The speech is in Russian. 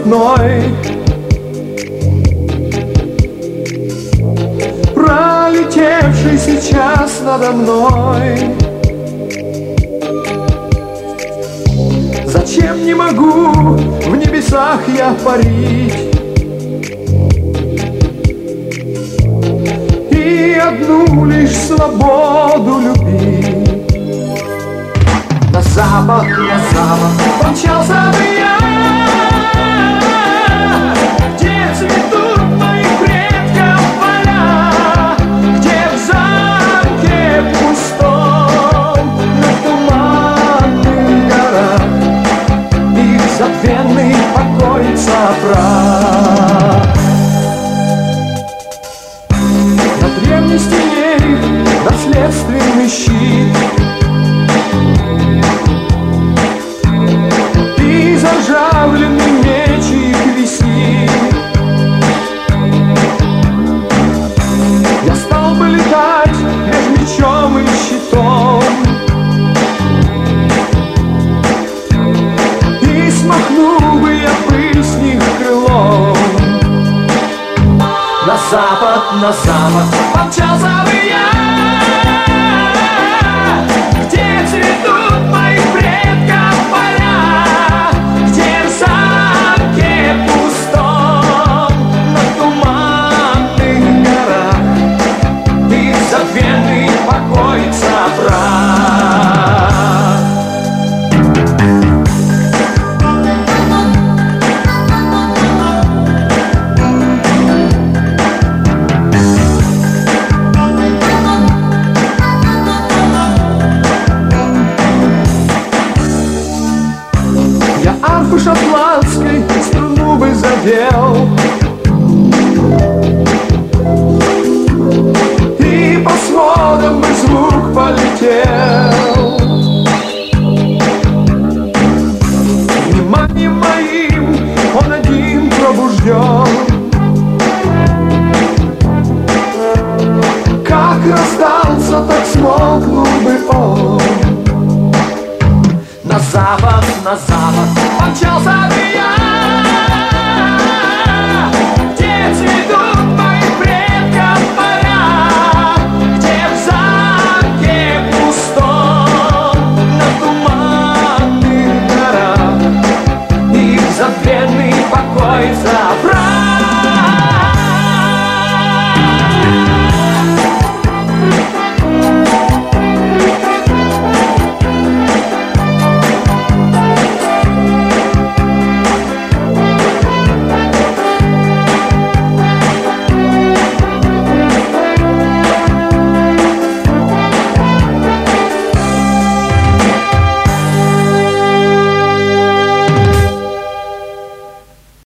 цветной, пролетевший сейчас надо мной. Зачем не могу в небесах я парить и одну лишь свободу любить? На запад помчался бы я, где цветут моих предков поля, где в замке пустом на туманных горах их забвенный покоится прах. На древней стене их наследственный щит, заржавленный меч их висит. Я стал бы летать между мечом и щитом и смахнул бы я пыль с них крылом. На запад помчался бы я, где цветут моих предков поля, где в замке пустом на туманных горах их забвенный покоится прах. Арфы шотландской струну бы задел и по сводам бы звук полетел. Вниманием моим он один пробужден, как раздался, так смолкнул бы он. На запад